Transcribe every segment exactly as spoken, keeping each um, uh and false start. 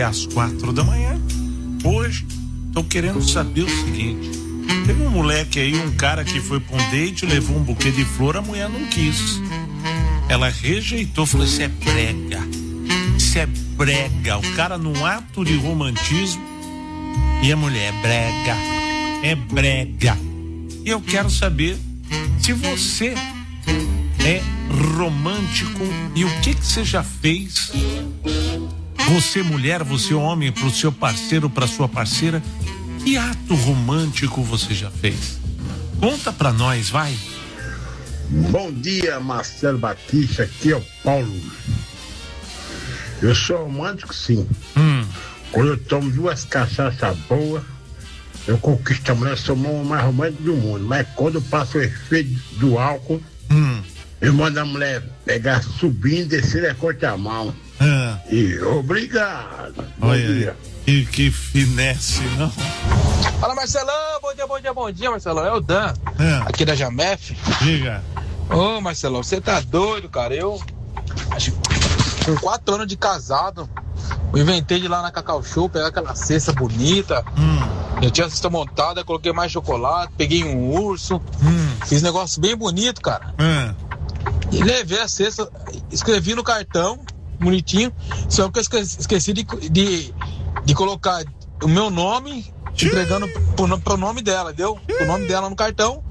às quatro da manhã. Hoje, tô querendo saber o seguinte: teve um moleque aí, um cara que foi pra um date, levou um buquê de flor, a mulher não quis. Ela rejeitou, falou: isso é brega. Isso é brega. O cara num ato de romantismo e a mulher é brega. É brega. E eu quero saber se você é romântico e o que que você já fez, você mulher, você homem, pro seu parceiro, pra sua parceira, que ato romântico você já fez? Conta pra nós, vai. Bom dia, Marcelo Batista, aqui é o Paulo. Eu sou romântico, sim. Hum. Quando eu tomo duas cachaças boas, eu conquisto a mulher, sou o homem mais romântico do mundo. Mas quando eu passo o efeito do álcool, hum. eu mando a mulher pegar, subir, descer e corte a mão. Ah. E obrigado. Bom Olha, dia. Que, que finesse, não? Fala, Marcelão, bom dia, bom dia, bom dia, Marcelão. É o Dan, Ah. aqui da Jamef. Diga. Ô, Marcelão, você tá doido, cara? Eu, acho que com quatro anos de casado, eu inventei de ir lá na Cacau Show, pegar aquela cesta bonita. Hum. Eu tinha a cesta montada, coloquei mais chocolate, peguei um urso. Hum. Fiz um negócio bem bonito, cara. Ah. E levei a cesta, escrevi no cartão, bonitinho, só que eu esqueci, esqueci de, de, de colocar o meu nome, entregando pro, pro nome dela, deu? O nome dela no cartão.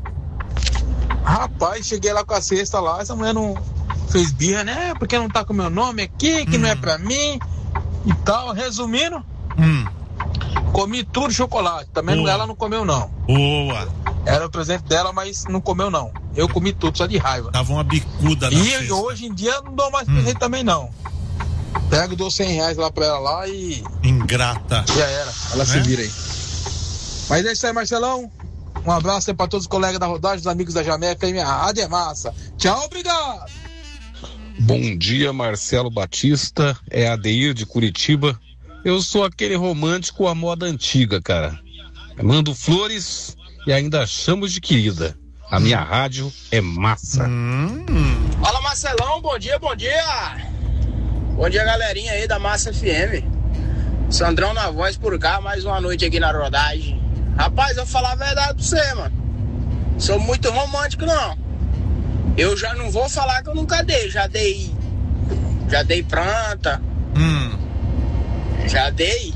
Rapaz, cheguei lá com a cesta lá, essa mulher não fez birra, né? Porque não tá com o meu nome aqui, que hum. não é pra mim e tal. Resumindo, hum. comi tudo chocolate. Também não, ela não comeu, não. Boa. Era o presente dela, mas não comeu, não. Eu comi tudo, só de raiva. Tava uma bicuda na E cesta. hoje em dia não dou mais hum. presente também, não. Pego e dou cem reais lá pra ela lá e... Ingrata. Já era, ela é? se vira aí. Mas é isso aí, Marcelão. Um abraço aí pra todos os colegas da rodagem, os amigos da Jamef, aí minha rádio é massa. Tchau, obrigado. Bom dia, Marcelo Batista, é Adeir de Curitiba. Eu sou aquele romântico à moda antiga, cara. Mando flores e ainda chamo de querida. A minha rádio é massa. Hum. Fala, Marcelão, bom dia, bom dia. Bom dia, galerinha aí da Massa F M. Sandrão na voz por cá, mais uma noite aqui na rodagem. Rapaz, eu vou falar a verdade pra você, mano. Sou muito romântico, não. Eu já não vou falar que eu nunca dei. Já dei. Já dei planta. Hum. Já dei.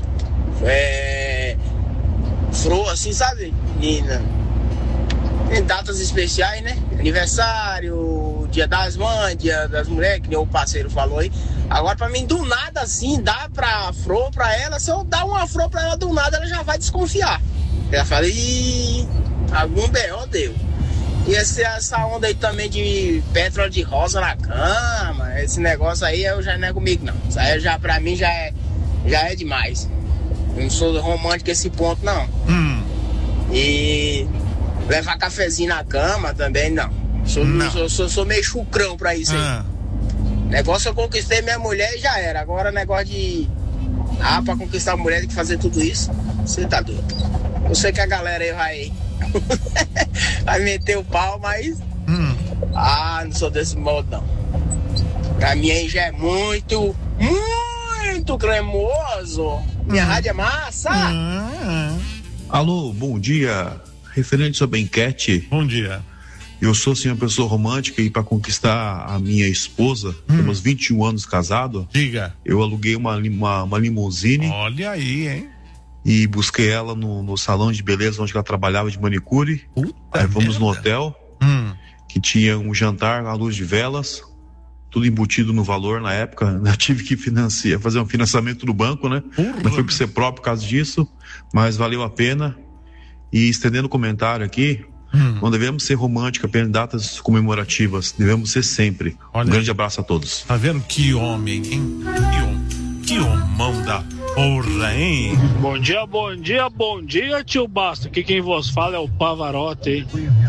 É. Flor, assim, sabe? Menina. Em datas especiais, né? Aniversário, dia das mães, dia das mulheres, que nem o parceiro falou aí. Agora, pra mim, do nada, assim, dá pra flor pra ela. Se eu dar uma flor pra ela do nada, ela já vai desconfiar. Ela fala, ih, algum B O deu. E esse, essa onda aí também de pétala de rosa na cama, esse negócio aí, eu já não é comigo, não. Isso aí, já, pra mim, já é, já é demais. Eu não sou romântico esse ponto, não. Hum. E levar cafezinho na cama também, não. Sou, não. sou, sou, sou meio chucrão pra isso aí. Ah. Negócio eu conquistei minha mulher e já era. Agora negócio de... Ah, pra conquistar a mulher tem que fazer tudo isso. Você tá doido. Eu sei que a galera aí vai... vai meter o pau, mas... Hum. Ah, não sou desse modo, não. Pra mim aí já é muito... Muito cremoso. Minha hum. rádio é massa. Hum. Alô, bom dia. Referente sobre a enquete. Bom dia. Eu sou sim uma pessoa romântica e para conquistar a minha esposa, hum. temos vinte e um anos casado. Diga. Eu aluguei uma, uma, uma limusine. Olha aí, hein? E busquei ela no, no salão de beleza onde ela trabalhava de manicure. Puta Aí fomos merda. no hotel, hum. que tinha um jantar à luz de velas, tudo embutido no valor na época. Eu tive que financiar, fazer um financiamento do banco, né? Porra. Não foi por ser próprio por causa disso, mas valeu a pena. E estendendo o comentário aqui, hum. não devemos ser românticos apenas em datas comemorativas, devemos ser sempre. Olha, um grande abraço a todos. Tá vendo que homem, hein? Que homem, que homão da porra, hein? Bom dia, bom dia, bom dia, tio Basta. Aqui quem vos fala é o Pavarotti, hein?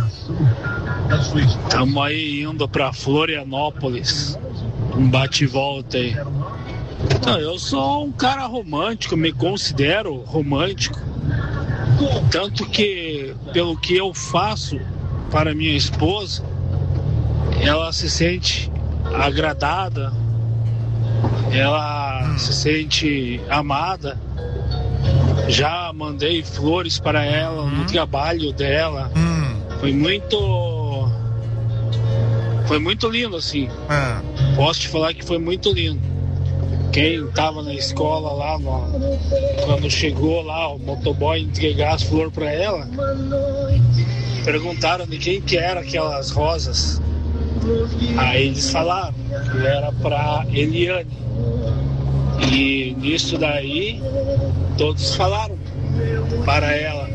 Tamo aí indo pra Florianópolis, um bate e volta aí. Então, eu sou um cara romântico, me considero romântico. Tanto que, pelo que eu faço para minha esposa, ela se sente agradada ela hum. se sente amada. Já mandei flores para ela hum. no trabalho dela. Hum. Foi muito. Foi muito lindo, assim. Ah. Posso te falar que foi muito lindo. Quem tava na escola lá, no, quando chegou lá o motoboy entregar as flores para ela, perguntaram de quem que era aquelas rosas. Aí eles falaram que era para Eliane. E nisso daí todos falaram para ela: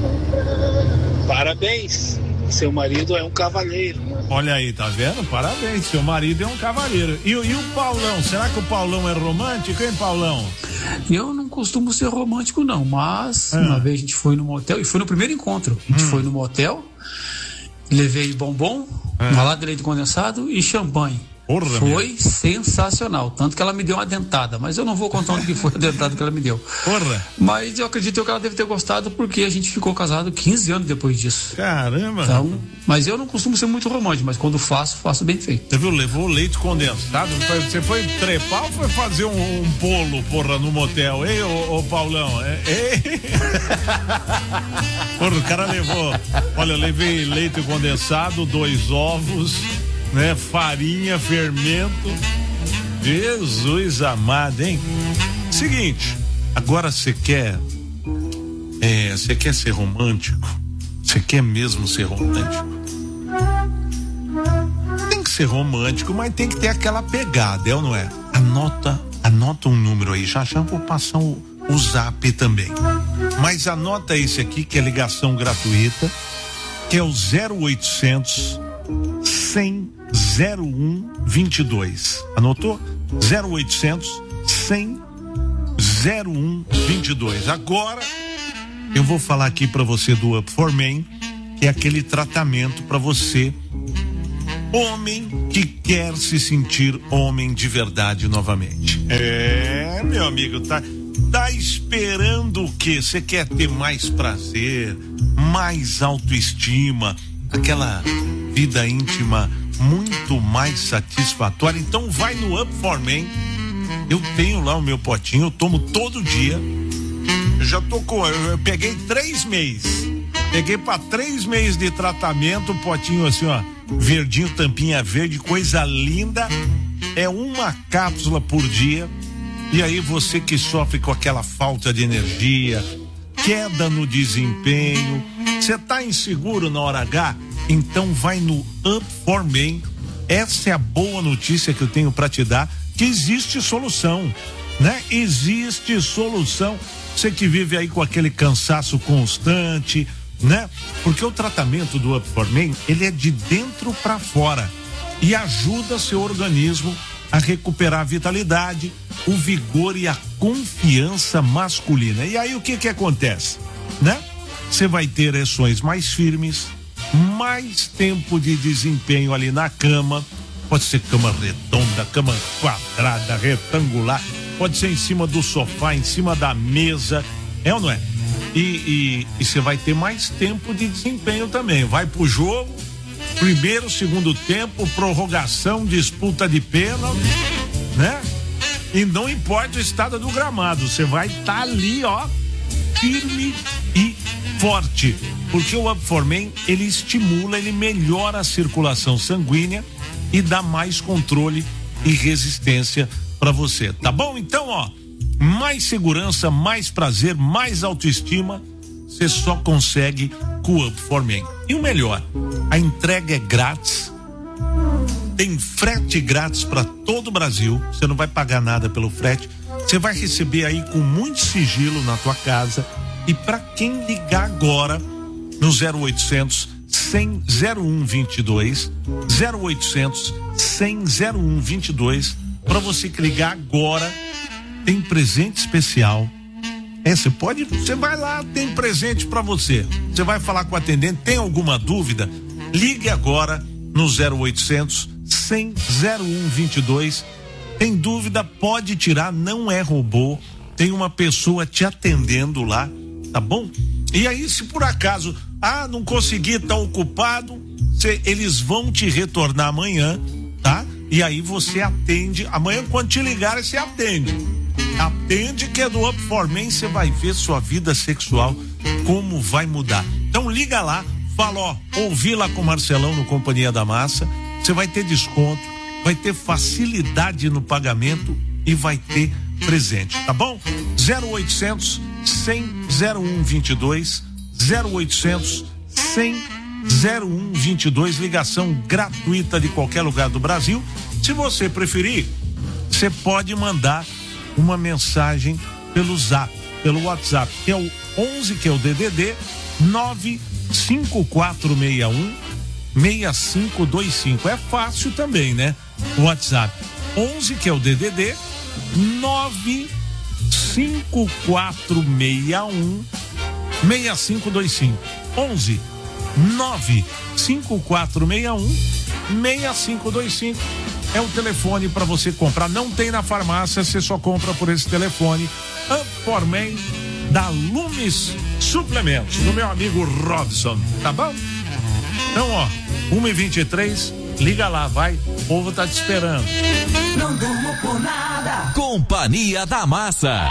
parabéns, seu marido é um cavalheiro. Olha aí, tá vendo? Parabéns, seu marido é um cavalheiro. E, e o Paulão, será que o Paulão é romântico, hein, Paulão? Eu não costumo ser romântico, não, mas ah. uma vez a gente foi no motel, e foi no primeiro encontro. A gente hum. foi no motel, levei bombom, ah. uma lata de leite condensado e champanhe. Porra, foi minha. Sensacional, tanto que ela me deu uma dentada, mas eu não vou contar onde que foi a dentada que ela me deu. Porra. Mas eu acredito que ela deve ter gostado, porque a gente ficou casado quinze anos depois disso. Caramba. Então, mas eu não costumo ser muito romântico, mas quando faço, faço bem feito. Você viu, levou leite condensado, você foi trepar ou foi fazer um, um bolo, porra, no motel? Ei, ô, ô Paulão, ei. Porra, o cara levou, olha, eu levei leite condensado, dois ovos, né? Farinha, fermento. Jesus amado, hein? Seguinte, agora você quer é, você quer ser romântico? Você quer mesmo ser romântico? Tem que ser romântico, mas tem que ter aquela pegada, é ou não é? Anota, anota um número aí, já já vou passar o, o zap também. Mas anota esse aqui, que é ligação gratuita, que é o zero oitocentos cem zero um vinte e dois. Anotou? zero oitocentos cem zero um vinte e dois. Agora eu vou falar aqui para você do Up for Men, que é aquele tratamento para você, homem que quer se sentir homem de verdade novamente. É, meu amigo, tá tá esperando o quê? Você quer ter mais prazer, mais autoestima, aquela vida íntima muito mais satisfatória? Então vai no Up for Men. Eu tenho lá o meu potinho, eu tomo todo dia. Eu já tô com, eu peguei três meses. Peguei para três meses de tratamento, potinho assim, ó, verdinho, tampinha verde, coisa linda. É uma cápsula por dia. E aí você que sofre com aquela falta de energia, queda no desempenho, você tá inseguro na hora H? Então vai no Up for Men. Essa é a boa notícia que eu tenho para te dar, que existe solução, né? Existe solução. Você que vive aí com aquele cansaço constante, né? Porque o tratamento do Up for Men, ele é de dentro para fora e ajuda seu organismo a recuperar a vitalidade, o vigor e a confiança masculina. E aí o que que acontece, né? Você vai ter ereções mais firmes, mais tempo de desempenho ali na cama. Pode ser cama redonda, cama quadrada, retangular, pode ser em cima do sofá, em cima da mesa, é ou não é? E você vai ter mais tempo de desempenho também. Vai pro jogo, primeiro, segundo tempo, prorrogação, disputa de pênalti, né? E não importa o estado do gramado, você vai estar tá ali, ó, firme e forte, porque o Up for Men, ele estimula, ele melhora a circulação sanguínea e dá mais controle e resistência para você, tá bom? Então, ó, mais segurança, mais prazer, mais autoestima, você só consegue com o Up for Men. E o melhor, a entrega é grátis, tem frete grátis para todo o Brasil, você não vai pagar nada pelo frete, você vai receber aí com muito sigilo na tua casa. E para quem ligar agora no zero oitocentos cem zero um vinte e dois, zero oitocentos cem zero um vinte e dois, para você que ligar agora, tem presente especial. É, você pode, você vai lá, tem presente para você. Você vai falar com o atendente, tem alguma dúvida? Ligue agora no zero oitocentos cem zero um vinte e dois. Tem dúvida, pode tirar, não é robô. Tem uma pessoa te atendendo lá, tá bom? E aí, se por acaso, ah, não consegui, tá ocupado, cê, eles vão te retornar amanhã, tá? e aí você atende. Amanhã, quando te ligarem, você atende. Atende que é do Up for Men, você vai ver sua vida sexual como vai mudar. Então liga lá, fala, ó, ouvi lá com o Marcelão no Companhia da Massa, você vai ter desconto, vai ter facilidade no pagamento e vai ter presente, tá bom? zero oitocentos, cem, zero um vinte e dois, zero oitocentos, cem, zero um vinte e dois, ligação gratuita de qualquer lugar do Brasil. Se você preferir, você pode mandar uma mensagem pelo Zap, pelo WhatsApp, que é o onze, que é o D D D nove cinco quatro seis um, seis cinco dois cinco. É fácil também, né? O WhatsApp onze, que é o D D D nove cinco quatro seis um, seis cinco dois cinco. onze nove cinco quatro seis um, seis cinco dois cinco é o telefone para você comprar. Não tem na farmácia, você só compra por esse telefone. Up for Men da Lumes Suplementos, do meu amigo Robson, tá bom? Então, ó, uma e vinte e três, liga lá, vai, o povo tá te esperando. Não durmo por nada. Companhia da Massa.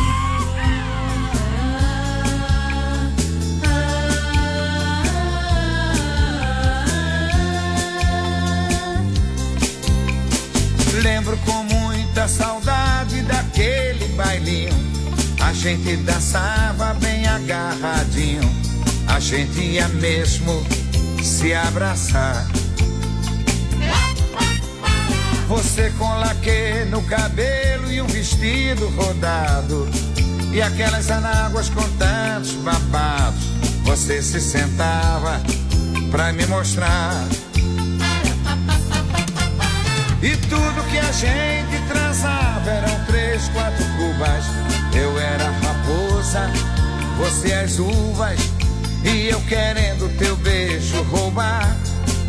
Lembro com muita saudade daquele bailinho. A gente dançava bem agarradinho. A gente ia mesmo se abraçar. Você com laque no cabelo e um vestido rodado, e aquelas anáguas com tantos babados. Você se sentava pra me mostrar. E tudo que a gente transava eram três, quatro cubas. Eu era a raposa, você as uvas, e eu querendo teu beijo roubar.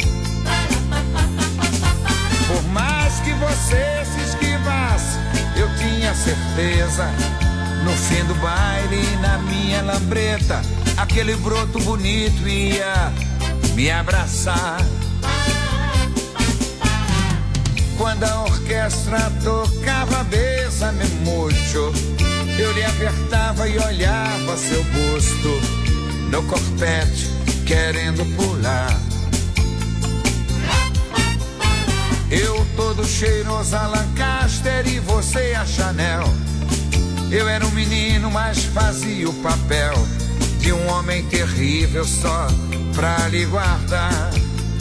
Por mais que você se esquivasse, eu tinha certeza, no fim do baile, na minha lambreta, aquele broto bonito ia me abraçar. Quando a orquestra tocava Bésame Mucho, eu lhe apertava e olhava seu busto no corpete, querendo pular. Eu todo cheiroso a Lancaster e você a Chanel. Eu era um menino, mas fazia o papel de um homem terrível só pra lhe guardar.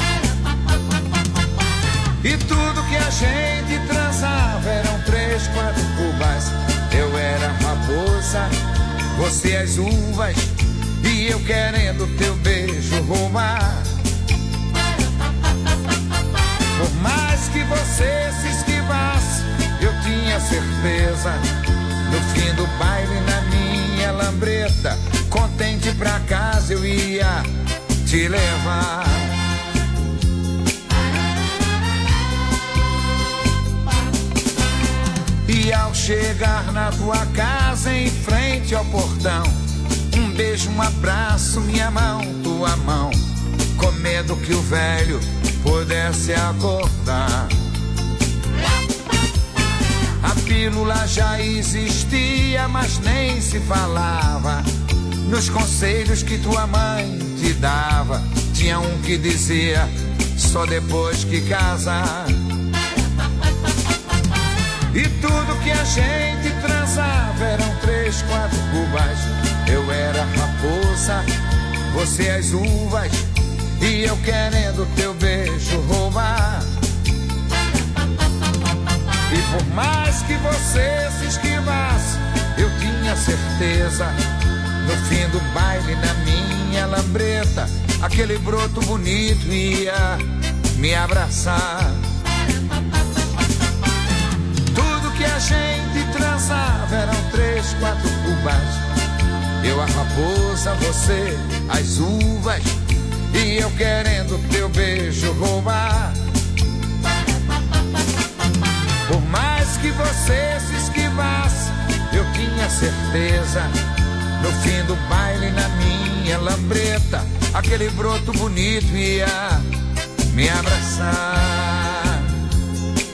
E tudo que a gente transava eram três, quatro cubas. Eu era a raposa, você as uvas, e eu querendo teu beijo roubar. Por mais que você se esquivasse, eu tinha certeza, no fim do baile, na minha lambreta, contente pra casa eu ia te levar. E ao chegar na tua casa, em frente ao portão, um beijo, um abraço, minha mão, tua mão, com medo que o velho pudesse acordar. A pílula já existia, mas nem se falava. Nos conselhos que tua mãe te dava, tinha um que dizia, só depois que casar. E tudo que a gente transava eram três, quatro cubas. Eu era a raposa, você as uvas, e eu querendo teu beijo roubar. E por mais que você se esquivasse, eu tinha certeza, no fim do baile, na minha lambreta, aquele broto bonito ia me abraçar. Tudo que a gente transava eram três, quatro cubas. Eu a raposa, você as uvas, e eu querendo teu beijo roubar. Por mais que você se esquivasse, eu tinha certeza, no fim do baile, na minha lambreta, aquele broto bonito ia me abraçar.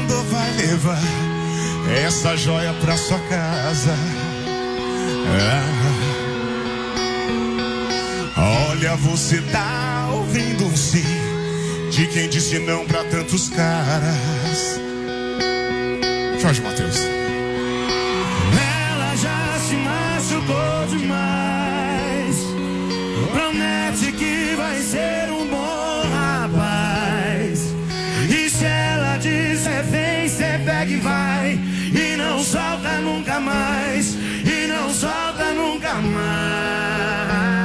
olhando vai levar essa joia pra sua casa. Ah. Olha, você tá ouvindo um sim de quem disse não pra tantos caras. Jorge Mateus. Ela já se machucou demais. Promete que vai ser um bom rapaz. E se ela disser vem, cê pega e vai. E não solta nunca mais. E não solta nunca mais.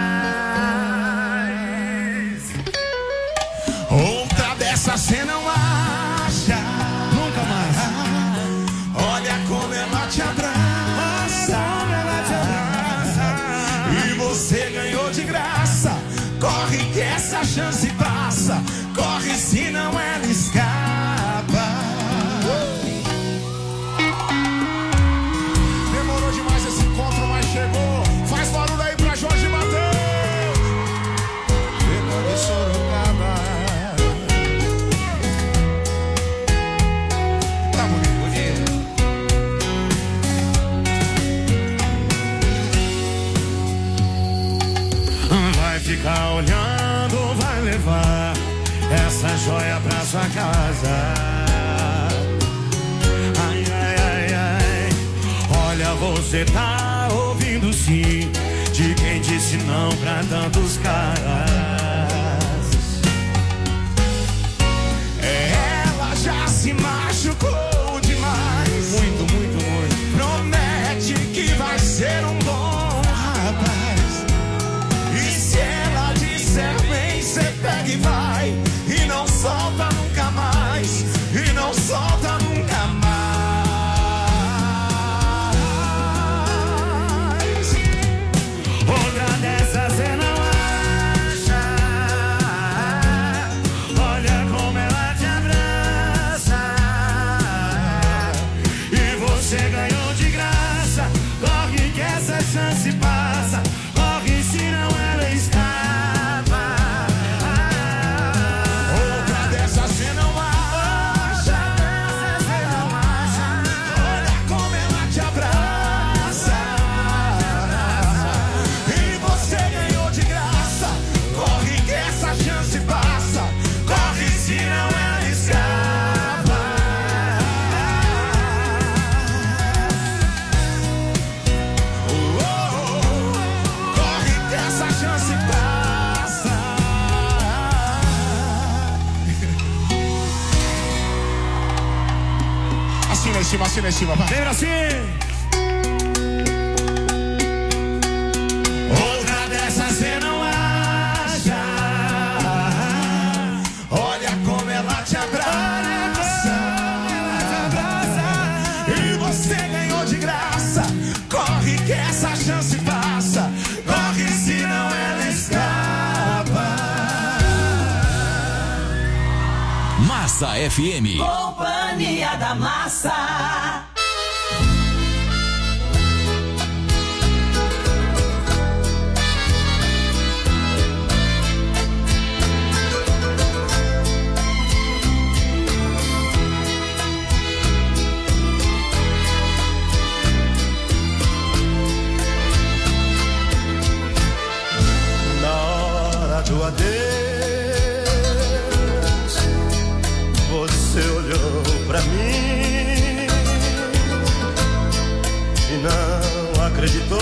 Outra dessa cê não acha. Nunca mais. Olha como ela te abraça. Como ela te abraça. E você ganhou de graça. Corre que essa chance passa. Corre senão ela escapa. Demorou demais esse encontro, mas chegou. Faz barulho aí pra Jorge Mateus. Chega de Sorocaba. Tá bonito, bonito. Vai ficar olhando, vai levar essa joia pra sua casa. Ai, ai, ai, ai. Olha, você tá ouvindo sim de quem disse não pra tantos caras. Ela já se machucou demais. Muito, muito, muito. Promete que vai ser um bom rapaz. E se ela disser vem, cê pega e vai. E não solta nunca mais. E não solta nunca mais. Outra dessa cê não acha. Olha como ela te abraça. E você ganhou de graça. Corre que essa chance passa. Corre senão ela escapa. Outra dessa cê não acha. Olha como ela te abraça. E você ganhou de graça. Corre que essa chance passa. Corre senão ela escapa. Oh, oh, oh. Corre que essa chance passa. Assim lá em cima, assim lá em cima, vai. Vem assim. Outra dessa cê não acha. Olha como ela te abraça. E você ganhou de graça. Corre que essa chance passa. Corre senão ela escapa. Massa F M. Companhia da Massa. Na hora do adeus, você olhou pra mim e não acreditou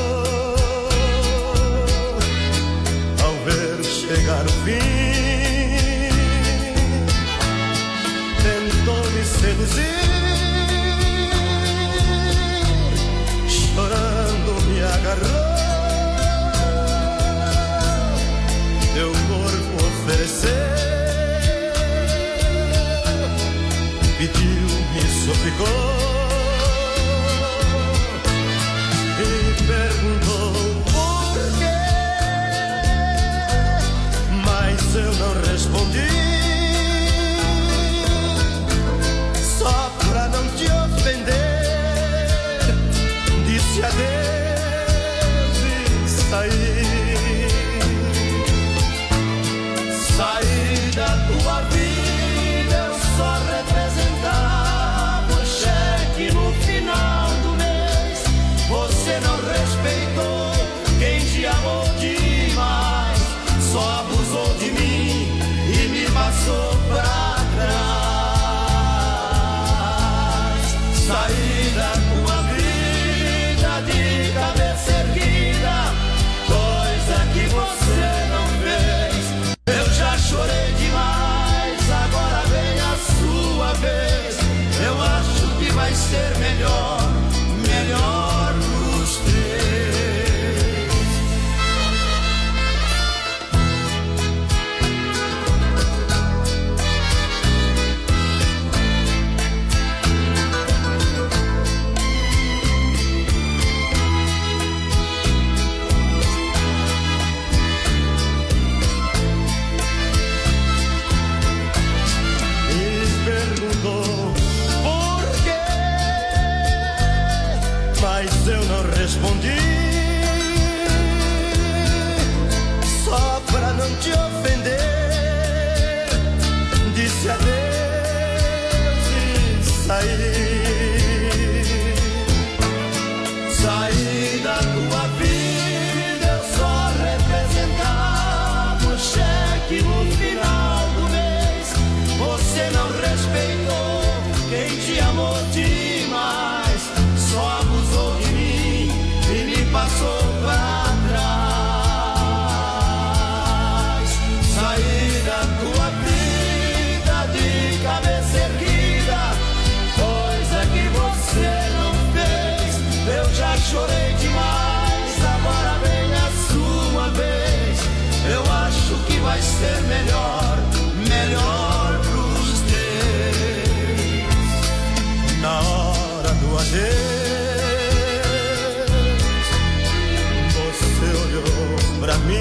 ao ver chegar o fim. Tentou me seduzir, chorando me agarrou, teu corpo ofereceu, pediu, me suplicou e perguntou por quê, mas eu não respondi, só pra não te ofender, disse adeus e saí. Saí da tua vida, eu só representava vai ser melhor, melhor pros três. Eu não respondi, só pra não te ofender. Disse adeus e saí. Saí da tua vida, eu só representava o cheque no final do mês. Você não respeitou quem te amou demais, só abusou de passou pra trás. Saí da tua vida de cabeça erguida, coisa que você não fez. Eu já chorei demais, agora vem a sua vez. Eu acho que vai ser melhor, melhor pros três. Na hora do adeus pra mim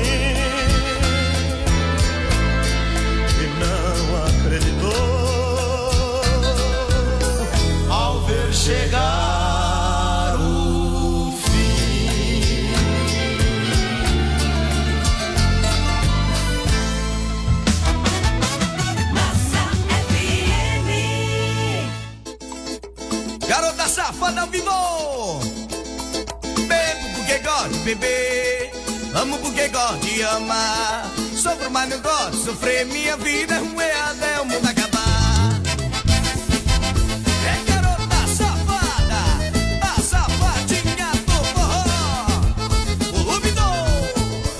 e não acreditou ao ver chegar o fim. Massa F M. Garota safada vivo, bebo porque gosto de beber, amo porque gosto de amar, sofro mas não gosto de sofrer, minha vida é ruim até o mundo acabar. É garota safada, a safadinha do forró, volume dois.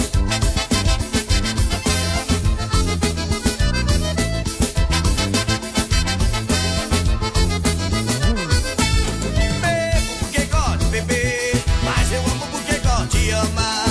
Bebo porque gosto de beber, mas eu amo porque gosto de amar.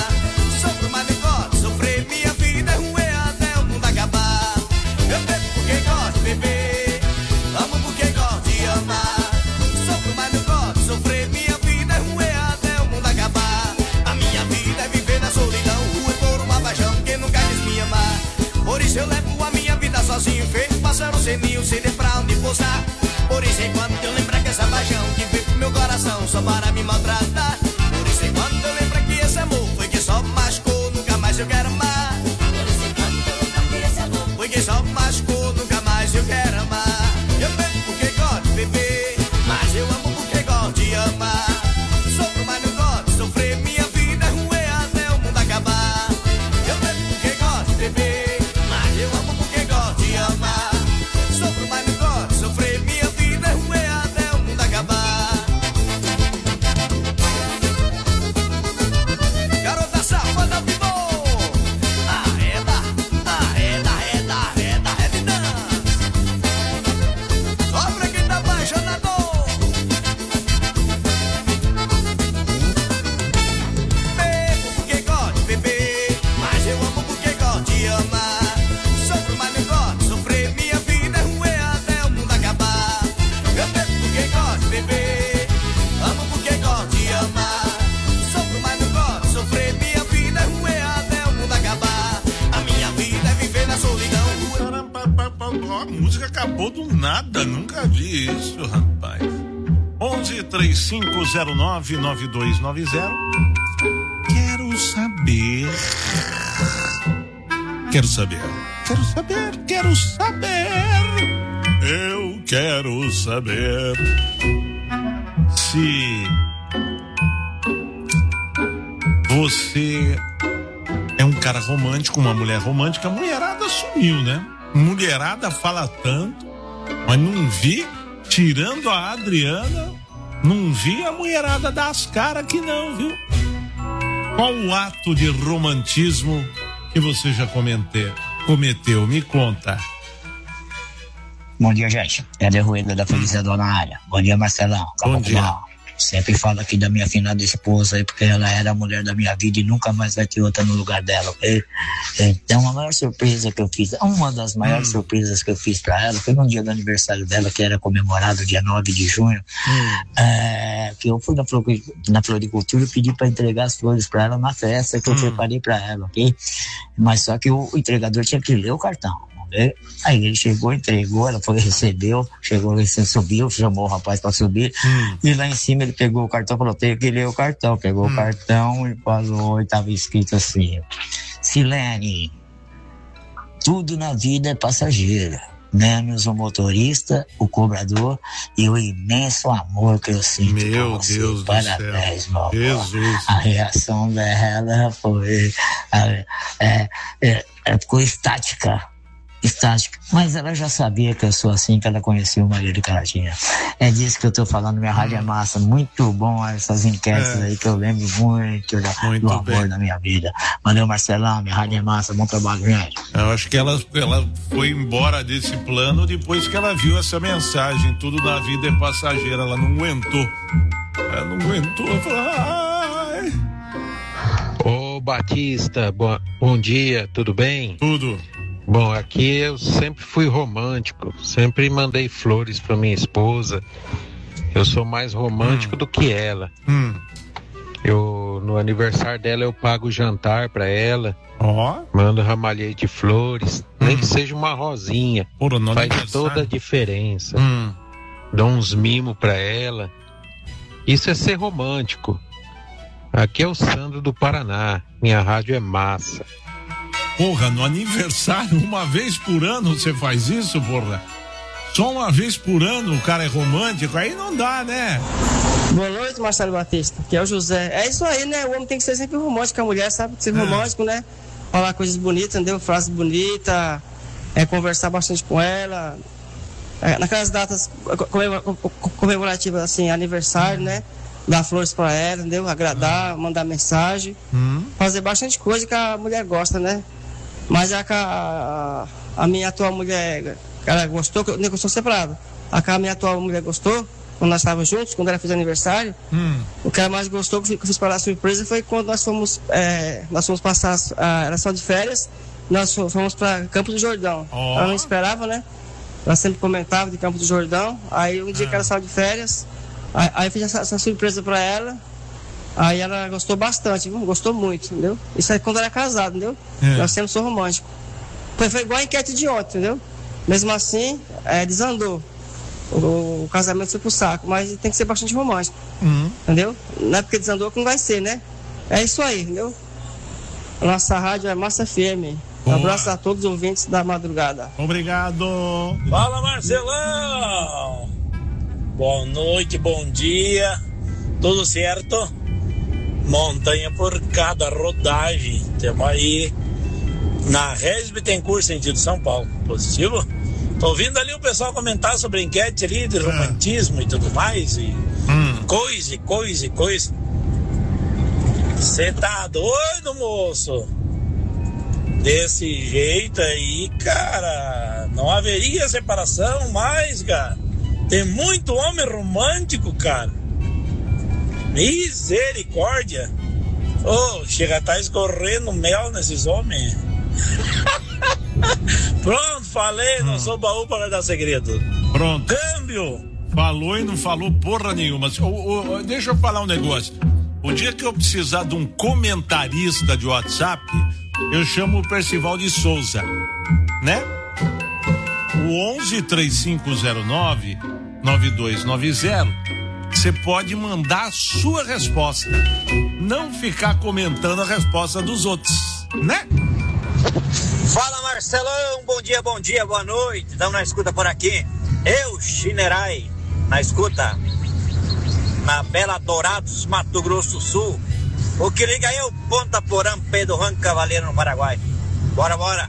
Eu levo a minha vida sozinho, feito pássaro sem ninho, sem ter pra onde pousar. Por isso enquanto eu lembro que essa paixão que veio pro meu coração só para me maltratar. Por isso enquanto eu lembro que esse amor foi que só machucou, nunca mais eu quero amar. Por isso enquanto eu lembro que esse amor foi que só machucou, nunca mais eu quero amar. Eu bebo porque gosto de beber, mas eu amo porque gosto de amar. Sofro mas não gosto de sofrer, minha vida é ruim até o mundo acabar. Eu bebo porque gosto de beber, eu amo porque gosto de amar. Sofro mas não gosto de sofrer, minha vida é ruim até o mundo acabar. Garota safada vivo, arreda, arreda, arreda, arreda, arreda e dança. Só pra quem tá apaixonado. Bebo porque gosto de beber, mas eu amo porque gosto de amar. Beber, amo porque gosto de amar. Sofro mas não gosto de sofrer, minha vida é ruim até o mundo acabar. A minha vida é viver na solidão. A música acabou do nada, nunca vi isso, rapaz. onze três cinco zero nove nove dois nove zero. Quero saber. Quero saber. Quero saber, quero saber. Eu quero saber se você é um cara romântico, uma mulher romântica. A mulherada sumiu, né? Mulherada fala tanto, mas não vi, tirando a Adriana, não vi a mulherada dar as caras aqui não, viu? Qual o ato de romantismo que você já cometeu? Cometeu? Me conta. Bom dia, gente. É de Rueda da Felizador na área. Bom dia, Marcelão. Bom dia. Sempre falo aqui da minha finada esposa aí, porque ela era a mulher da minha vida e nunca mais vai ter outra no lugar dela, ok? Então, a maior surpresa que eu fiz, uma das maiores hum. surpresas que eu fiz pra ela, foi no dia do aniversário dela, que era comemorado dia nove de junho, hum. é, que eu fui na, flor, na floricultura e pedi pra entregar as flores pra ela na festa que hum. eu preparei pra ela, ok? Mas só que o, o entregador tinha que ler o cartão. Aí ele chegou, entregou, ela foi, recebeu, chegou, ele subiu, chamou o rapaz pra subir, hum. e lá em cima ele pegou o cartão, falou, tenho que ler o cartão, pegou hum. o cartão e falou, e tava escrito assim, Silene, tudo na vida é passageiro, menos o motorista, o cobrador e o imenso amor que eu sinto meu por você. Deus Parabéns, do céu. Jesus. A reação dela foi, é, é, é, ficou estática. estática, mas ela já sabia que eu sou assim, que ela conhecia o marido que ela tinha. É disso que eu tô falando, minha rádio é massa, muito bom essas enquetes é. aí, que eu lembro muito, da, muito do amor bem. da minha vida. Valeu, Marcelão, minha rádio é massa, bom trabalho, gente. Eu acho que ela, ela foi embora desse plano depois que ela viu essa mensagem, tudo na vida é passageiro, ela não aguentou. Ela não aguentou, ela falou, ai. Ô Batista, bom, bom dia, tudo bem? Tudo. Bom, aqui eu sempre fui romântico, sempre mandei flores para minha esposa. Eu sou mais romântico hum. do que ela. Hum. Eu, no aniversário dela eu pago o jantar para ela. Ó. Oh. Mando ramalhete de flores, hum. nem que seja uma rosinha. Puro, faz toda a diferença. Hum. Dou uns mimos para ela. Isso é ser romântico. Aqui é o Sandro do Paraná. Minha rádio é massa. Porra, no aniversário, uma vez por ano você faz isso, porra? Só uma vez por ano o cara é romântico, aí não dá, né? Boa noite, Marcelo Batista, que é o José. É isso aí, né? O homem tem que ser sempre romântico, a mulher sabe ser é. romântico, né? Falar coisas bonitas, entendeu? Frases bonitas, é, conversar bastante com ela. É, naquelas datas comemorativas, assim, aniversário, né? Dar flores pra ela, entendeu? Agradar, mandar mensagem. Hum. Fazer bastante coisa que a mulher gosta, né? Mas a, a, a minha atual mulher, ela gostou, que eu nem sou separado. A, a minha atual mulher gostou, quando nós estávamos juntos, quando ela fez aniversário. Hum. O que ela mais gostou, que eu fiz para ela surpresa, foi quando nós fomos, é, nós fomos passar, a, era só de férias, nós fomos para Campos do Jordão. Oh. Ela não esperava, né? Ela sempre comentava de Campos do Jordão. Aí um dia ah. que ela saiu de férias, aí, aí eu fiz essa, essa surpresa para ela. Aí ela gostou bastante, viu? Gostou muito, entendeu? Isso aí quando era casado, entendeu? É. Nós sempre somos românticos. Foi, foi igual a enquete de ontem, entendeu? Mesmo assim, é, desandou. O, o casamento foi pro saco, mas tem que ser bastante romântico. Uhum. Entendeu? Não é porque desandou que não vai ser, né? É isso aí, entendeu? A nossa rádio é Massa F M. Um abraço a todos os ouvintes da madrugada. Obrigado. Fala, Marcelão. Boa noite, bom dia. Tudo certo? Montanha por cada rodagem. Temos aí na Regis Bittencourt, sentido São Paulo. Positivo? Tô ouvindo ali o pessoal comentar sobre a enquete ali de romantismo é. e tudo mais. E hum. coisa, coisa, coisa. Você tá doido, moço? Desse jeito aí, cara, não haveria separação mais, cara. Tem muito homem romântico, cara. Misericórdia. Oh, chega a estar escorrendo mel nesses homens. Pronto, falei, hum. não sou baú para dar segredo. Pronto. Câmbio. Falou e não falou porra nenhuma. Oh, oh, deixa eu falar um negócio. O dia que eu precisar de um comentarista de WhatsApp, eu chamo o Percival de Souza, né? O onze, três cinco zero nove, nove dois nove zero. Você pode mandar a sua resposta. Não ficar comentando a resposta dos outros, né? Fala, Marcelão, bom dia, bom dia, boa noite. Estamos na escuta por aqui. Eu, Chinerai, na escuta. Na Bela Dourados, Mato Grosso do Sul. O que liga aí é o Ponta Porã, Pedro Ranco Cavaleiro, no Paraguai. Bora, bora.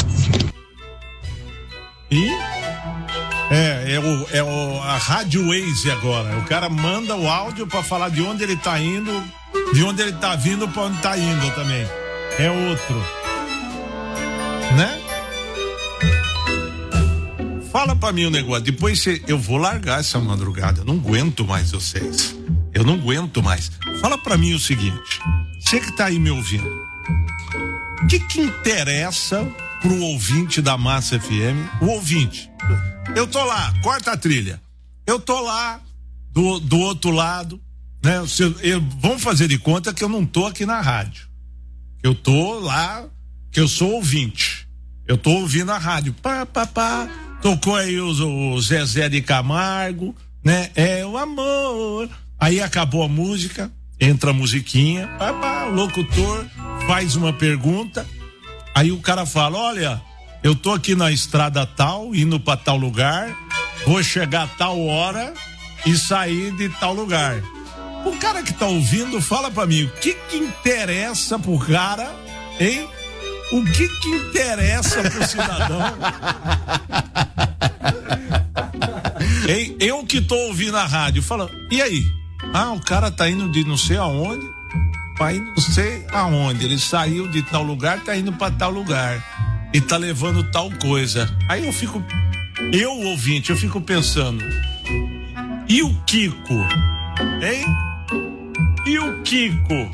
E? É, é, o, é o, a Rádio Waze agora. O cara manda o áudio pra falar de onde ele tá indo, de onde ele tá vindo pra onde tá indo também. É outro. Né? Fala. fala pra mim o negócio. Depois cê, eu vou largar essa madrugada. Eu não aguento mais vocês. Eu não aguento mais. Fala pra mim o seguinte. Você que tá aí me ouvindo. O que que interessa pro ouvinte da Massa F M? O ouvinte. Eu tô lá, corta a trilha. Eu tô lá do, do outro lado, né? Eu, eu, vamos fazer de conta que eu não tô aqui na rádio. Eu tô lá, que eu sou ouvinte. Eu tô ouvindo a rádio. Pá, pá, pá. Tocou aí o, o Zezé de Camargo, né? É o amor. Aí acabou a música, entra a musiquinha, pá, pá, o locutor faz uma pergunta. Aí o cara fala: olha, eu tô aqui na estrada tal, indo pra tal lugar, vou chegar a tal hora e sair de tal lugar. O cara que tá ouvindo, fala pra mim, o que que interessa pro cara, hein? O que que interessa pro cidadão? Hein? Eu que tô ouvindo a rádio, falando, e aí? Ah, o cara tá indo de não sei aonde, vai não sei aonde, ele saiu de tal lugar, tá indo pra tal lugar e tá levando tal coisa. Aí eu fico, eu ouvinte, eu fico pensando, e o Kiko? Hein? E o Kiko?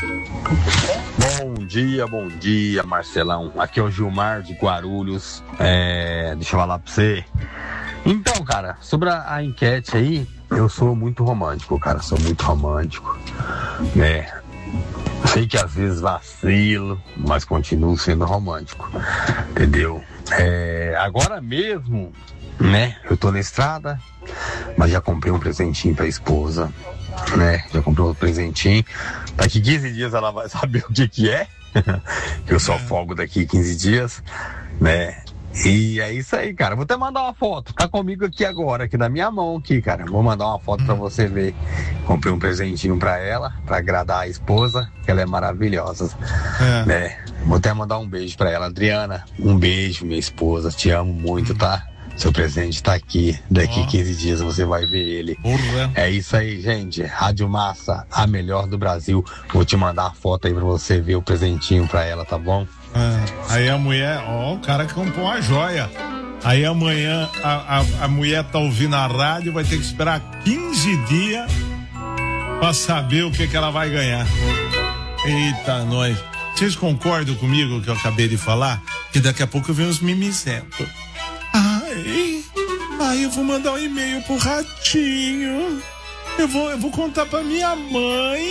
Bom dia, bom dia, Marcelão. Aqui é o Gilmar de Guarulhos. É, deixa eu falar pra você. Então, cara, sobre a, a enquete aí, eu sou muito romântico, cara. Sou muito romântico, né? Sei que às vezes vacilo, mas continuo sendo romântico, entendeu? É, agora mesmo, né? Eu tô na estrada, mas já comprei um presentinho pra esposa, né? Já comprei um presentinho. Daqui quinze dias ela vai saber o que que é. Eu só folgo daqui quinze dias, né? E é isso aí, cara. Vou até mandar uma foto. Tá comigo aqui agora, aqui na minha mão aqui, cara. Vou mandar uma foto pra você ver. Comprei um presentinho pra ela, pra agradar a esposa, que ela é maravilhosa, é. Né? Vou até mandar um beijo pra ela. Adriana, um beijo, minha esposa. Te amo muito, tá? Seu presente tá aqui. Daqui oh. quinze dias você vai ver ele. Porra. É isso aí, gente. Rádio Massa, a melhor do Brasil. Vou te mandar a foto aí pra você ver o presentinho pra ela, tá bom? É. Aí a mulher, ó, o cara que comprou uma joia. Aí amanhã a, a, a mulher tá ouvindo a rádio, vai ter que esperar quinze dias pra saber o que que ela vai ganhar. Eita, nós. Vocês concordam comigo que eu acabei de falar? Que daqui a pouco vem os mimizentos. Ai, ai, eu vou mandar um e-mail pro Ratinho. Eu vou, eu vou contar pra minha mãe.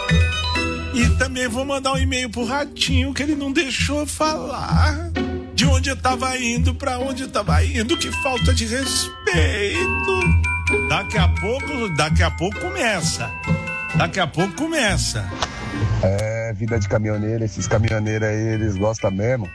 E também vou mandar um e-mail pro Ratinho, que ele não deixou falar de onde eu tava indo, pra onde eu tava indo. Que falta de respeito. Daqui a pouco, daqui a pouco começa. Daqui a pouco começa. É, vida de caminhoneiro, esses caminhoneiros aí, eles gostam mesmo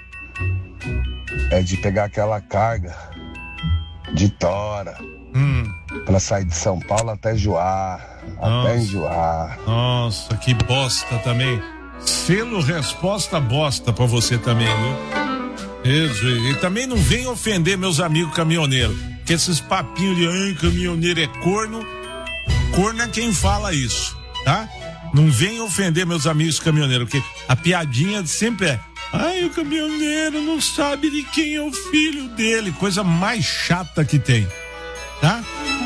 é de pegar aquela carga de tora hum. pra sair de São Paulo até Joá, Nossa. até enjoar. Nossa, que bosta também. Selo resposta bosta pra você também, viu? Jesus. E também não vem ofender meus amigos caminhoneiros, que esses papinhos de ai, caminhoneiro é corno, corno é quem fala isso, tá? Não vem ofender meus amigos caminhoneiros, porque a piadinha sempre é ai, o caminhoneiro não sabe de quem é o filho dele. Coisa mais chata que tem, tá?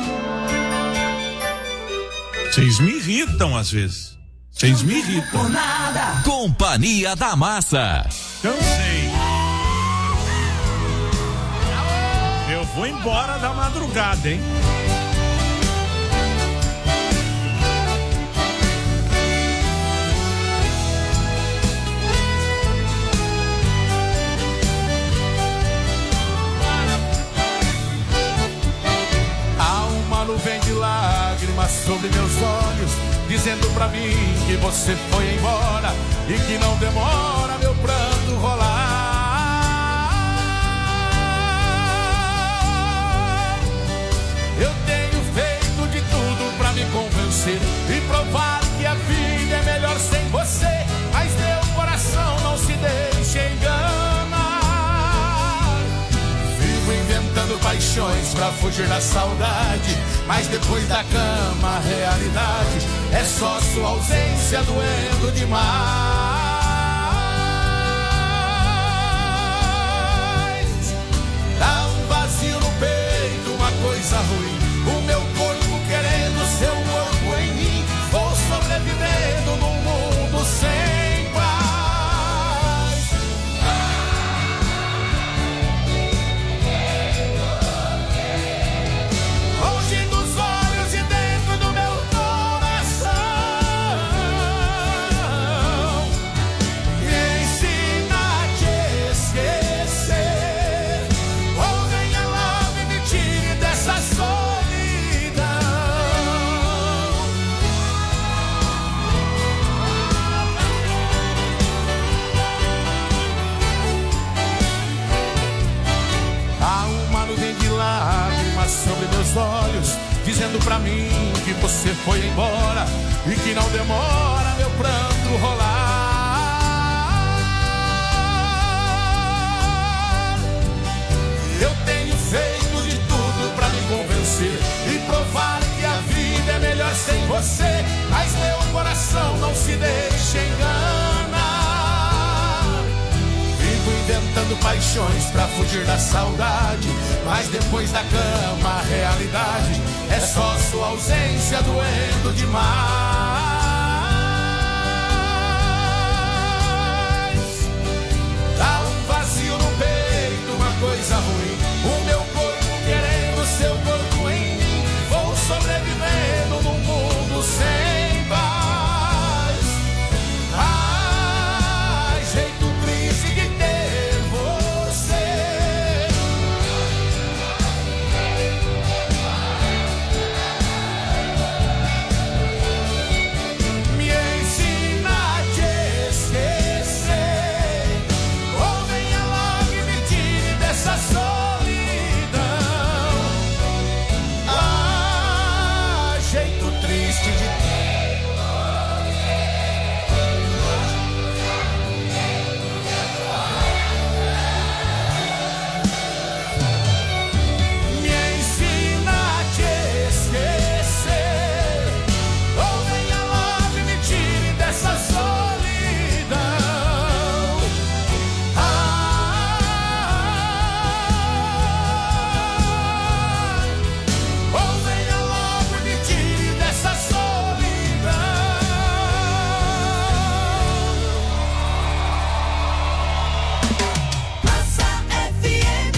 Vocês me irritam às vezes. Vocês me irritam. Companhia da Massa. Cansei. Eu vou embora da madrugada, hein? Nuvem de lágrimas sobre meus olhos, dizendo pra mim que você foi embora e que não demora meu pranto rolar. Eu tenho feito de tudo pra me convencer e provar que a vida é melhor sem você, mas meu coração não se deixa enganar. Vivo inventando paixões pra fugir da saudade, mas depois da cama a realidade é só sua ausência doendo demais. Dá um vazio no peito coisa ruim. O meu corpo querendo seu corpo em mim. Vou sobrevivendo num mundo sem paz. Longe dos olhos e dentro do meu coração. Me ensina a te esquecer. Ou venha logo e me tire dessa solidão. Há uma nuvem de lágrimas sobre meus olhos, dizendo pra mim que você foi embora e que não demora meu pranto rolar. Eu tenho feito de tudo pra me convencer e provar que a vida é melhor sem você, mas meu coração não se deixa enganar. Vivo inventando paixões pra fugir da saudade, mas depois da cama a realidade é só sua ausência doendo demais. Dá um vazio no peito, uma coisa ruim. O meu corpo querendo seu corpo em mim. Vou sobrevivendo num mundo sem paz. Ai, jeito triste de ter você. Me ensina a te esquecer. Ou venha logo e me tire dessa solidão. Ah, jeito triste de Me ensina a te esquecer. Ou venha logo e me tire dessa solidão. Ah, ou venha logo e me tire dessa solidão. Massa F M.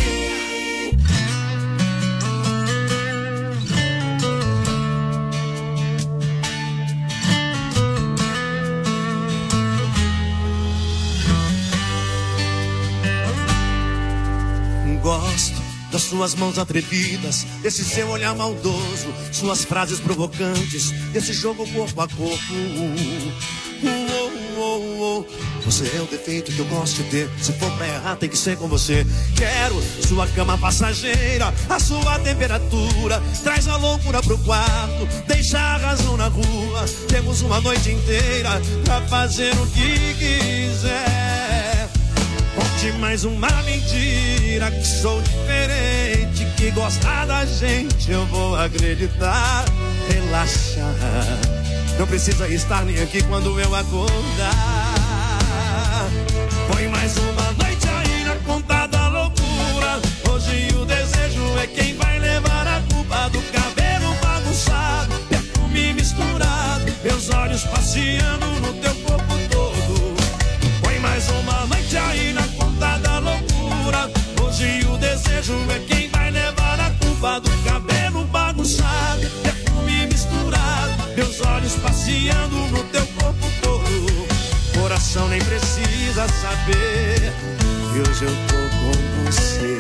Gosto das suas mãos atrevidas, desse seu olhar maldoso, suas frases provocantes, desse jogo corpo a corpo. Uou, uou, uou. Você é o defeito que eu gosto de ter. Se for pra errar, tem que ser com você. Quero sua cama passageira, a sua temperatura. Traz a loucura pro quarto, deixa a razão na rua. Temos uma noite inteira pra fazer o que quiser. Conte mais uma mentira, que sou diferente, que gostar da gente eu vou acreditar. Relaxa, não precisa estar nem aqui quando eu acordar. Põe mais uma noite aí na conta da loucura. Hoje o desejo é quem vai levar a culpa do cabelo bagunçado, perfume misturado, meus olhos passeando no teu corpo todo. Põe mais uma noite aí na conta da loucura. Hoje o desejo é quem vai levar a culpa do cabelo bagunçado, perfume misturado, meus olhos passeando no teu corpo todo. Coração nem precisa saber que hoje eu tô com você.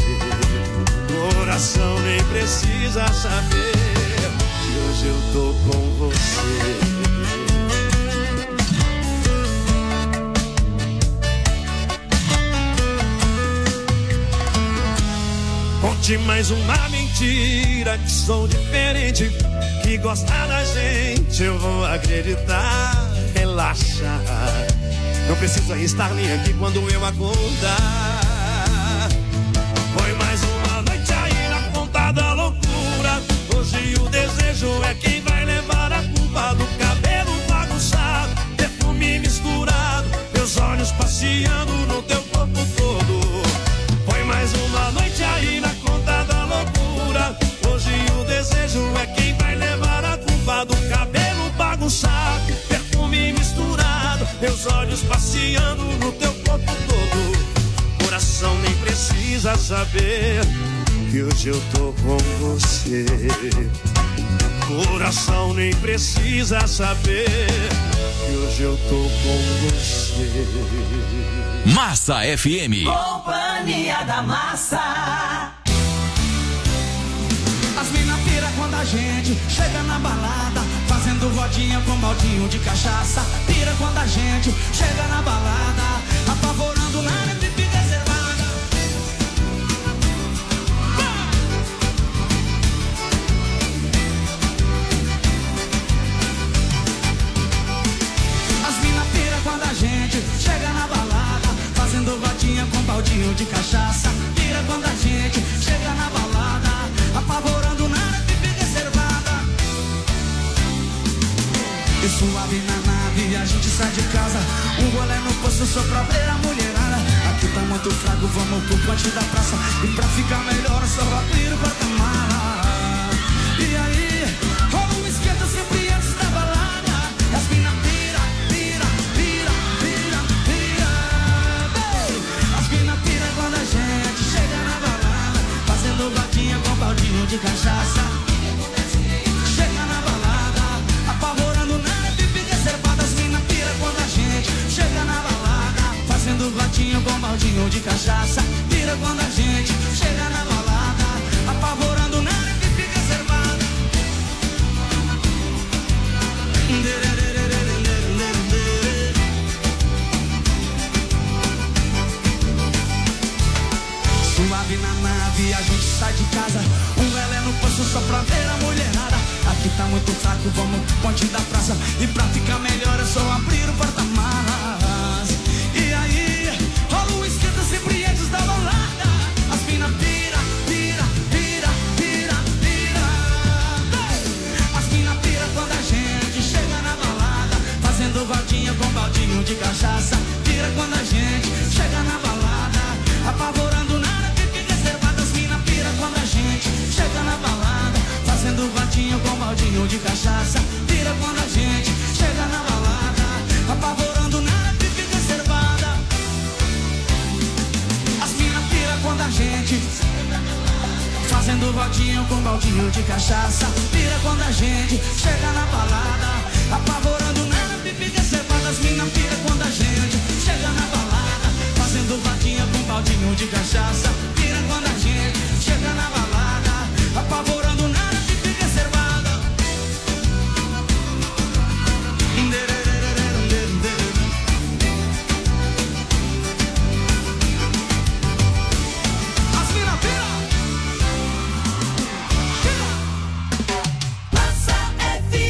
Coração nem precisa saber que hoje eu tô com você. Conte mais uma mentira, que sou diferente, que gosta da gente eu vou acreditar. Relaxa, não precisa estar nem aqui quando eu acordar. Põe mais uma noite aí na conta da loucura. Hoje o desejo é quem vai levar a culpa do cabelo bagunçado, perfume misturado, meus olhos passeando no teu corpo todo. Põe mais uma noite aí na conta da loucura. precisa saber que hoje eu tô com você. Coração nem precisa saber que hoje eu tô com você. Massa F M. Companhia da Massa. As mina pira quando a gente chega na balada, fazendo rodinha com baldinho de cachaça. Pira quando a gente chega na balada, apavorando na área de pica reservada. As mina pira quando a gente chega na balada, fazendo rodinha com baldinho de cachaça. Pira quando a gente chega na balada, apavorando na área de pica reservada. E suave na nave, a gente sai de casa, um rolê no posto só pra ver a mulherada. Aqui tá muito fraco, vamos pro ponte da praça, e pra ficar melhor só abrir o porta-mala. E aí, rola um esquenta sempre antes da balada. As mina pira, pira, pira, pira, pira. As mina pira quando a gente chega na balada, fazendo gatinha com baldinho de cachaça. Chega na balada, apavorando na área de pica reservada. As mina pira quando a gente chega na balada, fazendo gatinho com baldinho de cachaça. Pira quando a gente chega na balada, apavorando na área de pica reservada. Suave na nave, a gente sai de casa, um velé no poço só pra ver a mulherada. Aqui tá muito fraco, vamos pro ponte da praça, e pra ficar melhor é só abrir o porta-malas. E aí, rola um esquenta sempre antes da balada. As mina pira, pira, pira, pira, pira. As mina pira quando a gente chega na balada, fazendo rodinha com baldinho de cachaça. Pira quando a gente chega na balada, apavorando na área de pica reservada. As mina pira quando a gente chega na balada, fazendo rodinha com baldinho de cachaça. Pira quando a gente chega na balada, apavorando na área de pica reservada. As mina pira quando a gente fazendo rodinha com baldinho de cachaça. Pira quando a gente chega na balada, apavorando na área de pica reservada. As mina pira quando a gente chega na balada, fazendo rodinha com baldinho de cachaça. Pira quando a gente chega na balada, apavorando na área de pica reservada. As mina pira. Massa F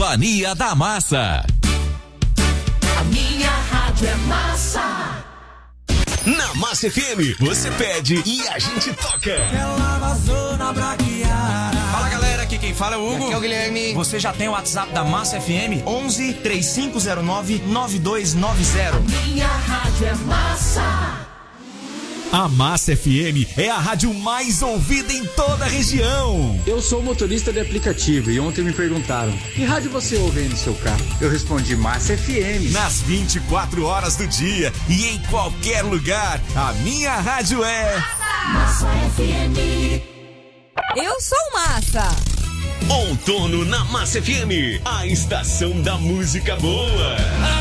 Companhia da Massa. A minha rádio é massa. Na Massa F M, você pede e a gente toca. Ela vazou na braquiara. Fala galera, aqui quem fala é o Hugo. Aqui é o Guilherme. Você já tem o WhatsApp da Massa F M? onze, três cinco zero nove, nove dois nove zero. Minha rádio é massa. A Massa F M é a rádio mais ouvida em toda a região. Eu sou motorista de aplicativo e ontem me perguntaram: que rádio você ouve aí no seu carro? Eu respondi: Massa F M. Nas vinte e quatro horas do dia e em qualquer lugar, a minha rádio é Massa F M. Eu sou Massa. Outono na Massa F M, a estação da música boa.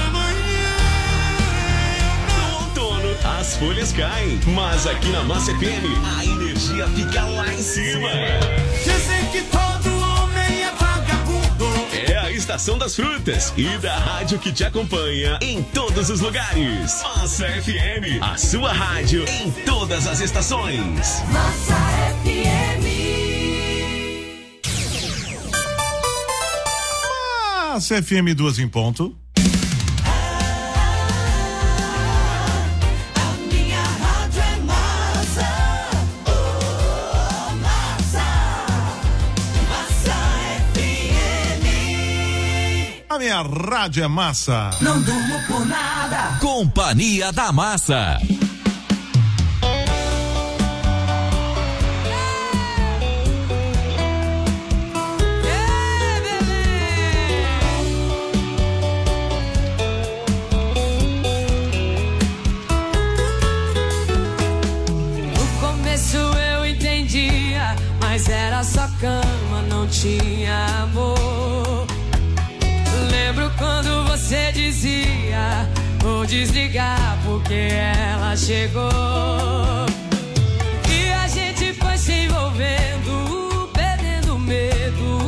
As folhas caem, mas aqui na Massa F M a energia fica lá em cima. Dizem que todo homem é vagabundo. É a estação das frutas e da rádio que te acompanha em todos os lugares. Massa F M, a sua rádio em todas as estações. Massa F M. Massa F M, duas em ponto. A minha rádio é massa. Não durmo por nada. Companhia da Massa. No começo eu entendia, mas era só cama, não tinha amor. Lembro quando você dizia: vou desligar porque ela chegou. E a gente foi se envolvendo, perdendo medo.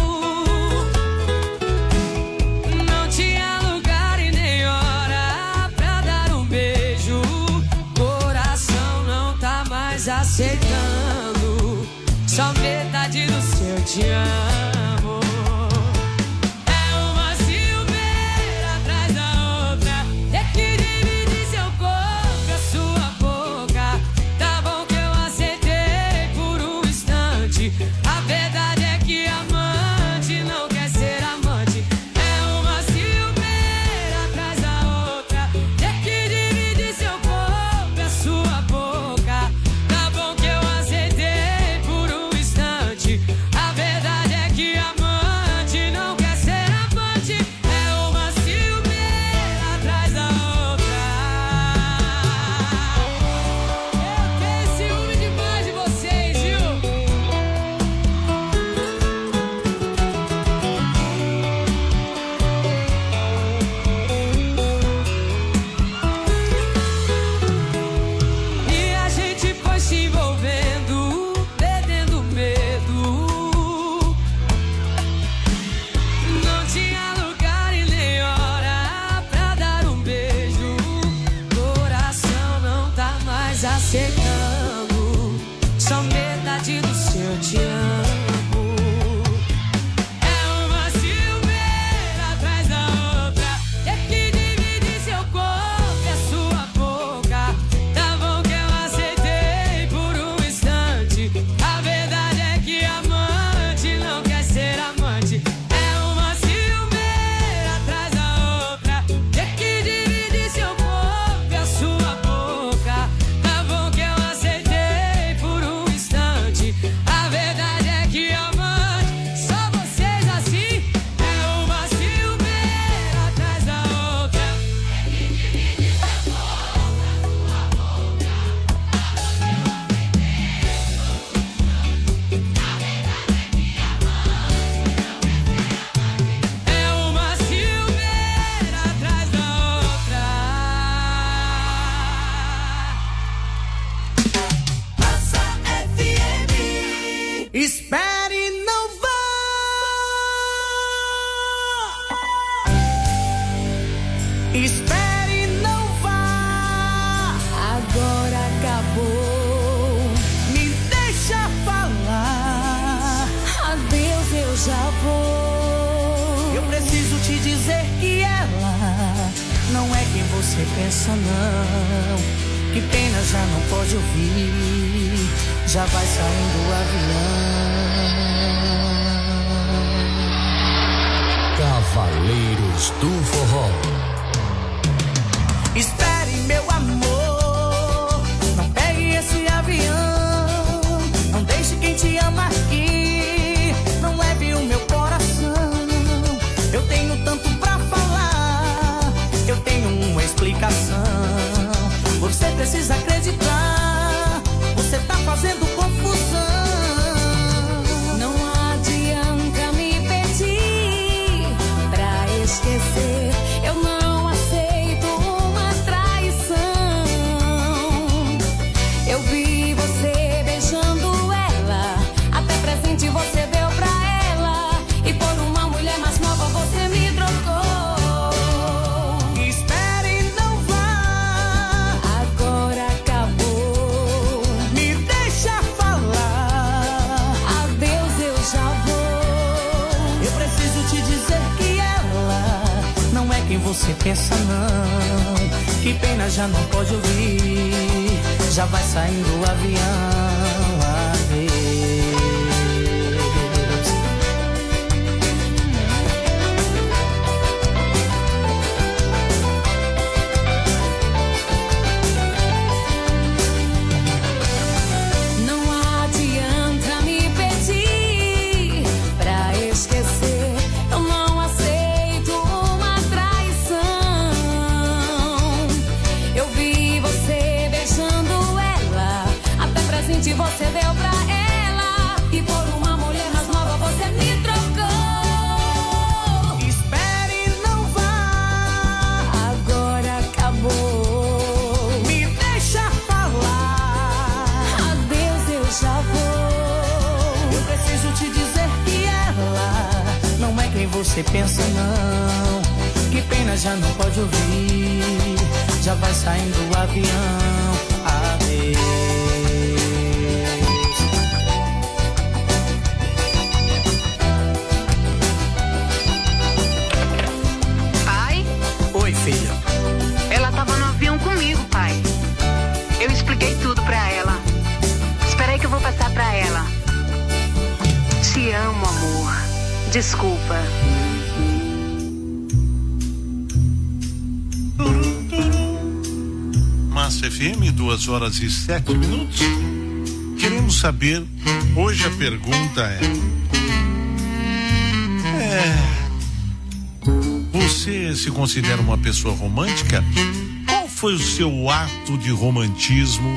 Não tinha lugar e nem hora pra dar um beijo. Coração não tá mais aceitando só metade do seu te amo. A verdade é que amante não quer ser amante. É uma ciumeira atrás da outra. Ter que dividir seu corpo e a sua boca. Tá bom que eu aceitei por um instante. A verdade é que amante não quer ser amante. É uma ciumeira atrás da outra. Eu tenho ciúme demais de vocês, viu? E a gente foi se envolvendo, perdendo medo. Não tinha lugar e nem hora pra dar um beijo. Coração não tá mais aceitando só metade do seu te amo. É uma ciumeira atrás da outra. Ter que dividir seu corpo e a sua boca. Tá bom que eu aceitei por um instante. A verdade é que amante não quer ser amante. É uma ciumeira atrás da outra. Ter que dividir seu corpo e a sua boca. Tá bom que eu aceitei por um instante. você pensa não. Que pena, já não pode ouvir. Já vai saindo o avião. Cavaleiros do Forró. Espere, meu amor, não pegue esse avião. Não deixe quem te ama aqui, não leve o meu coração. Eu tenho tanto pra falar, eu tenho uma explicação. Você precisa acreditar, você tá fazendo confusão. Não adianta me pedir pra esquecer, eu não aceito uma traição. Eu vi você beijando ela, até presente você deu pra ela, e por uma mulher mais nova você me trocou. Espere, não vá, Agora acabou, me deixa falar. adeus, eu já vou. Eu preciso te dizer que ela não é quem você pensa não. Que pena, já não pode ouvir. Já vai saindo o avião. Adeus. Não adianta me pedir pra esquecer, eu não aceito uma traição. Eu vi você beijando ela, até presente você deu pra ela, e por uma mulher mais nova você me trocou. Espere, não vá, Agora acabou, me deixa falar. adeus, eu já vou. Eu preciso te dizer que ela não é quem você pensa não. Que pena, já não pode ouvir. Já vai saindo o avião. Adeus. Pai, Oi, filha. ela tava no avião comigo, pai. Eu expliquei tudo pra ela. Espera aí que eu vou passar pra ela. Te amo, amor. Desculpa. Massa F M, duas horas e sete minutos. Queremos saber, hoje a pergunta é, é você se considera uma pessoa romântica? Qual foi o seu ato de romantismo,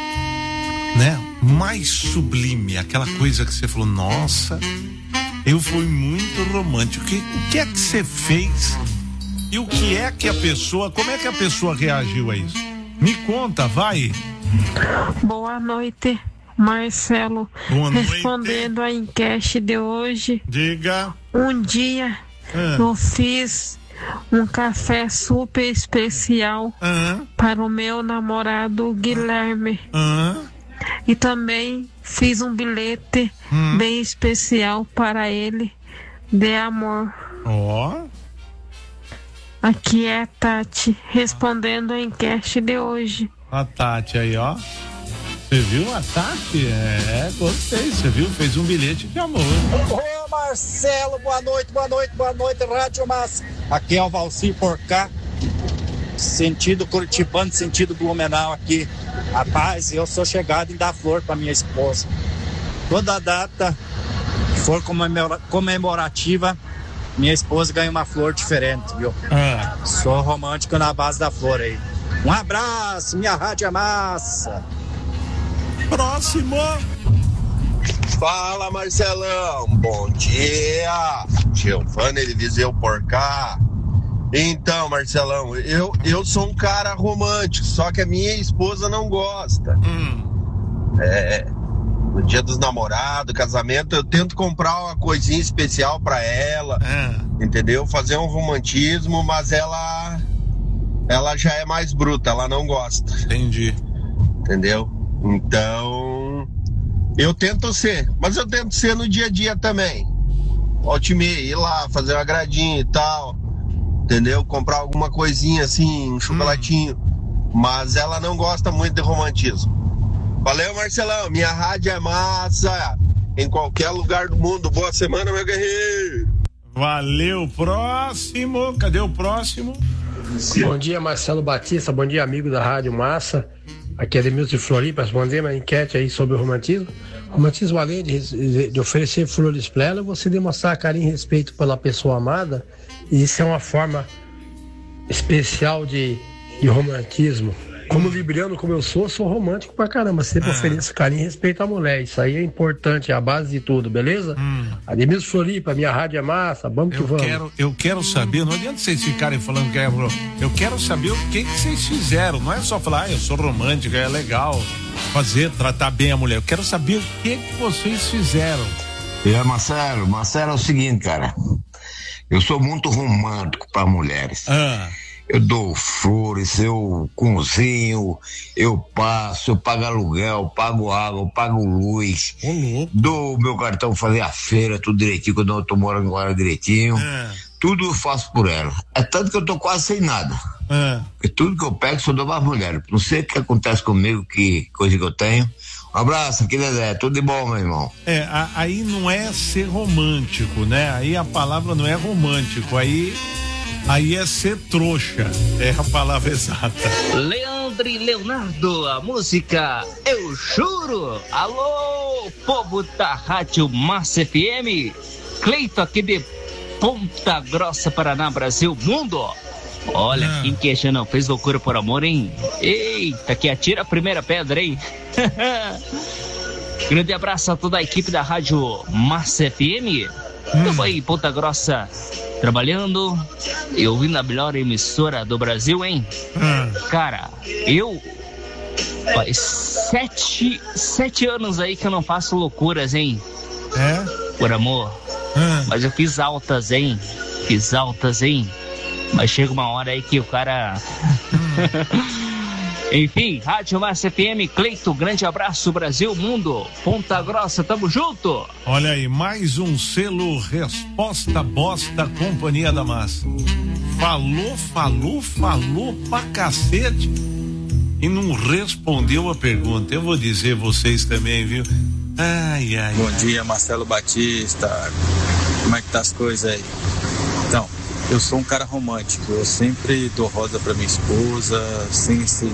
né, mais sublime? Aquela coisa que você falou, nossa, eu fui muito romântico. O que, o que é que você fez? E o que é que a pessoa, como é que a pessoa reagiu a isso? Me conta, vai. Boa noite, Marcelo. Boa noite. Respondendo a enquete de hoje. Diga. Um dia Ah. eu fiz um café super especial Ah. para o meu namorado Guilherme. Ah. E também fiz um bilhete Hum. bem especial para ele, de amor. Ó. Aqui é a Tati, respondendo a enquete de hoje. A Tati aí, ó. Você viu a Tati? É, gostei. Você viu? Fez um bilhete de amor. Ô Marcelo, boa noite, boa noite, boa noite, Rádio Massa. Aqui é o Valcir por cá, sentido Curitibano, sentido Blumenau aqui. Rapaz, eu sou chegado em dar flor pra minha esposa. Toda data que for comemora- comemorativa, minha esposa ganha uma flor diferente, viu? Ah. Sou romântico na base da flor aí. Um abraço, minha Rádio é Massa. Próximo. Fala, Marcelão. Bom dia. Giovanni Eliseu por cá. Então, Marcelão, eu, eu sou um cara romântico, só que a minha esposa não gosta. Hum. É, no dia dos namorados, casamento, eu tento comprar uma coisinha especial pra ela, é. entendeu? Fazer um romantismo, mas ela ela já é mais bruta, ela não gosta. Entendi. Entendeu? Então, eu tento ser, mas eu tento ser no dia a dia também. Volte e meia, ir lá, fazer um agradinho e tal. entendeu? Comprar alguma coisinha assim, um chocolatinho. Hum. Mas ela não gosta muito de romantismo. Valeu, Marcelão. Minha rádio é massa. Em qualquer lugar do mundo. Boa semana, meu guerreiro. Valeu. Próximo. Cadê o próximo? Bom dia, Marcelo Batista. Bom dia, amigo da Rádio Massa. Aqui é Demilson de Floripa. Responder uma enquete aí sobre o romantismo. Romantismo, além de, de oferecer flores para ela, você demonstrar carinho e respeito pela pessoa amada. E isso é uma forma especial de, de romantismo. Como libriano, como eu sou, sou romântico pra caramba. Sempre ah. ofereço carinho e respeito à mulher. Isso aí é importante, é a base de tudo, beleza? Hum. Ademilson Floripa, minha rádio é massa, vamos eu que vamos. Quero, eu quero saber, não adianta vocês ficarem falando que é. Eu quero saber o que, que vocês fizeram. Não é só falar, ah, eu sou romântico, é legal fazer, tratar bem a mulher. Eu quero saber o que, que vocês fizeram. É, Marcelo, Marcelo é o seguinte, cara. Eu sou muito romântico pra mulheres. Ah. Eu dou flores, eu cozinho, eu passo, eu pago aluguel, pago água, eu pago luz, uhum. dou meu cartão fazer a feira, tudo direitinho, quando eu tô morando agora direitinho. É. Tudo eu faço por ela. É tanto que eu tô quase sem nada. É. Porque tudo que eu pego só dou pra mulher. Não sei o que acontece comigo, que coisa que eu tenho. Um abraço, aqui Dedé, tudo de bom, meu irmão. É, a, aí não é ser romântico, né? Aí a palavra não é romântico, aí... Aí é ser trouxa, é a palavra exata. Leandro e Leonardo, a música Eu Juro. Alô, povo da Rádio Massa F M. Cleito aqui de Ponta Grossa, Paraná, Brasil, mundo. Olha, ah. quem que já não fez loucura por amor, hein? Eita, que atira a primeira pedra, hein? Grande abraço a toda a equipe da Rádio Massa F M. Estamos hum. aí em Ponta Grossa, trabalhando e ouvindo a melhor emissora do Brasil, hein? Hum. Cara, eu faz sete, sete anos aí que eu não faço loucuras, hein? É? Por amor. Hum. Mas eu fiz altas, hein? Fiz altas, hein? Mas chega uma hora aí que o cara... Hum. Enfim, Rádio Massa F M, Cleito, grande abraço, Brasil, mundo, Ponta Grossa, tamo junto. Olha aí, mais um selo Resposta Bosta, Companhia da Massa. Falou, falou, falou pra cacete e não respondeu a pergunta. Eu vou dizer vocês também, viu? Ai, ai. Bom ai. dia, Marcelo Batista. Como é que tá as coisas aí? Então, eu sou um cara romântico, eu sempre dou rosa pra minha esposa, sem, sem